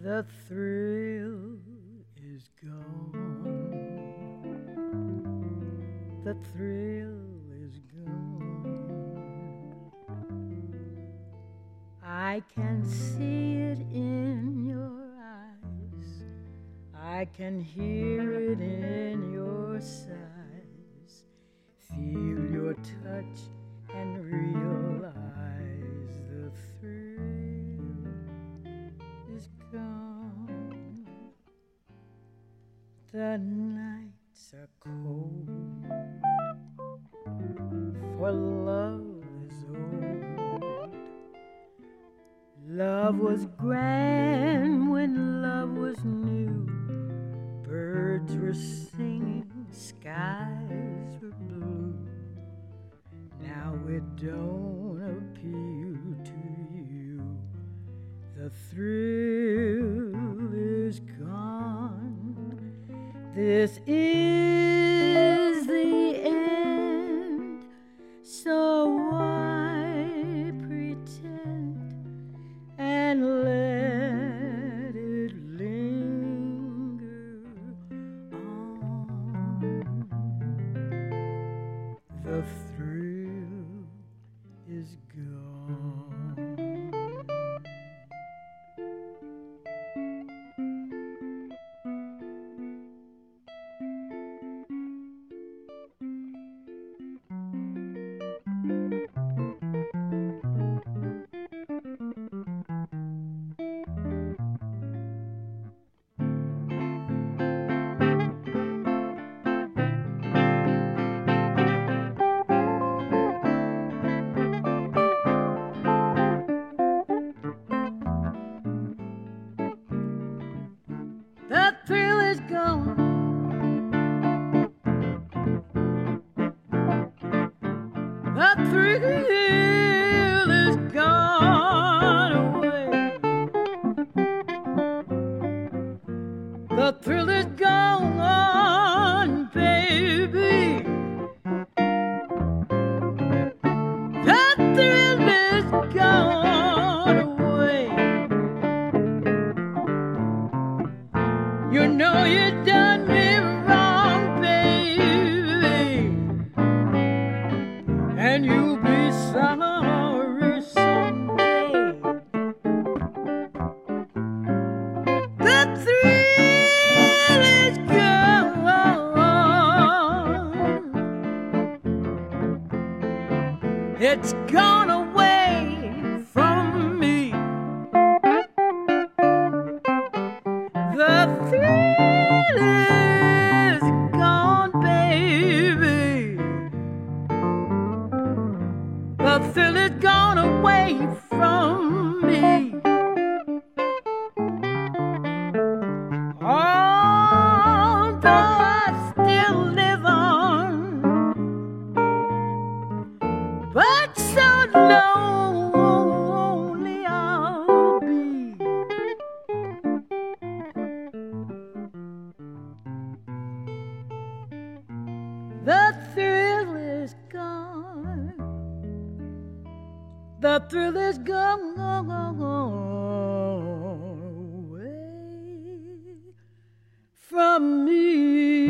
The thrill is gone. The thrill is gone. I can see it in your eyes. I can hear it in your sighs. Feel your touch and realize the thrill is gone. The nights are cold, for love is old. Love was grand when love was new. Birds were singing, skies were blue. Now it don't appeal to you. The thrill is gone. This is the end, so why pretend and let it linger on? The thrill is gone. The thrill is gone. The thrill is gone away. The thrill is gone, baby. The thrill is gone away. You know you done me wrong, baby, and you'll be sorry someday. The thrill is gone. It's gone away from me. The thrill is gone, baby. The thrill is gone away from me. Although I still live on, but so lonely I'll be. The thrill is gone. The thrill is gone away from me.